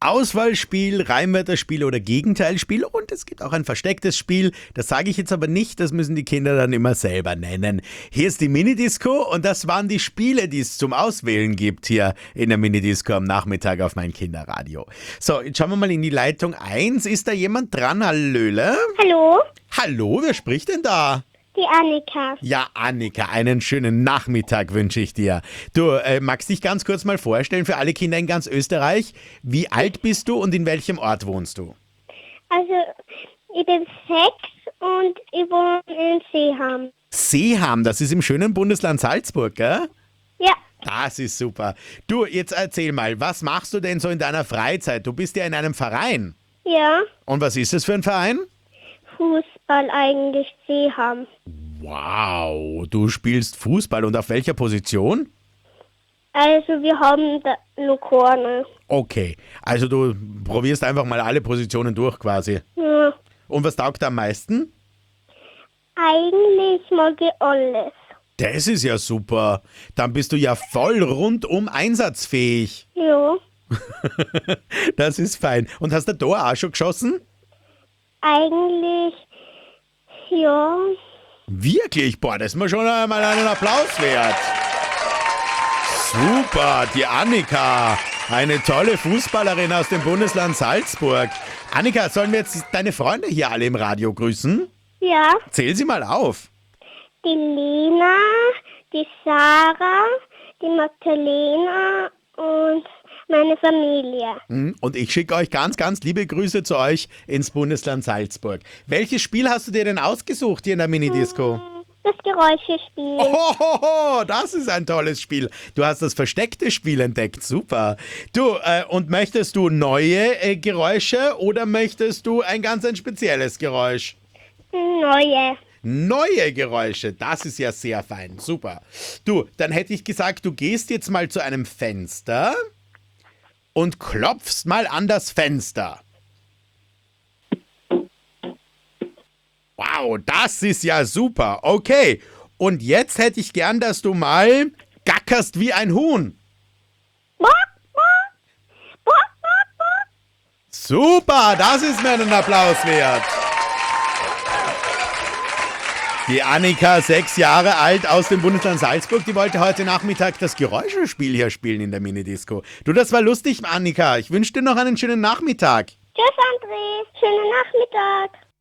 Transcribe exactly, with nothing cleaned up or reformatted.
Auswahlspiel, Reimwörterspiel oder Gegenteilspiel und es gibt auch ein verstecktes Spiel. Das sage ich jetzt aber nicht, das müssen die Kinder dann immer selber nennen. Hier ist die Minidisco und das waren die Spiele, die es zum Auswählen gibt hier in der Minidisco am Nachmittag auf mein Kinderradio. So, jetzt schauen wir mal in die Leitung eins. Ist da jemand dran? Hallöle? Hallo, Hallo, wer spricht denn da? die Annika. Ja, Annika, einen schönen Nachmittag wünsche ich dir. Du, äh, magst dich ganz kurz mal vorstellen für alle Kinder in ganz Österreich? Wie alt bist du und in welchem Ort wohnst du? Also, ich bin sechs und ich wohne in Seeham. Seeham, das ist im schönen Bundesland Salzburg, gell? Ja, Das ist super. Du, jetzt erzähl mal, was machst du denn so in deiner Freizeit? Du bist ja in einem Verein. ja, Und was ist das für ein Verein? Fußball eigentlich Seeham. Wow, du spielst Fußball und auf welcher Position? Also, wir haben da nur Korne. Okay, also du probierst einfach mal alle Positionen durch quasi. Ja, Und was taugt am meisten? eigentlich mag ich alles. Das ist ja super. Dann bist du ja voll rundum einsatzfähig. Ja, Das ist fein. Und hast du Tor auch schon geschossen? eigentlich, ja, Wirklich? Boah, das ist mir schon einmal einen Applaus wert. Super, die Annika. Eine tolle Fußballerin aus dem Bundesland Salzburg. Annika, sollen wir jetzt deine Freunde hier alle im Radio grüßen? ja, Zähl sie mal auf. die Lena, die Sarah, die Magdalena und meine Familie. Hm, Und ich schicke euch ganz, ganz liebe Grüße zu euch ins Bundesland Salzburg. Welches Spiel hast du dir denn ausgesucht hier in der Minidisco? Das Geräuschespiel. Hohoho, das ist ein tolles Spiel. Du hast das versteckte Spiel entdeckt. Super. Du, äh, und möchtest du neue äh, Geräusche oder möchtest du ein ganz ein spezielles Geräusch? Neue. Neue Geräusche, das ist ja sehr fein. Super. Du, dann hätte ich gesagt, du gehst jetzt mal zu einem Fenster und klopfst mal an das Fenster. Wow, das ist ja super. Okay, und jetzt hätte ich gern, dass du mal gackerst wie ein Huhn. Bock, bock, bock, bock, bock. Super, das ist mir einen Applaus wert. Die Annika, sechs Jahre alt, aus dem Bundesland Salzburg, die wollte heute Nachmittag das Geräuschespiel hier spielen in der Minidisco. Du, das war lustig, Annika. Ich wünsche dir noch einen schönen Nachmittag. Tschüss, André. Schönen Nachmittag.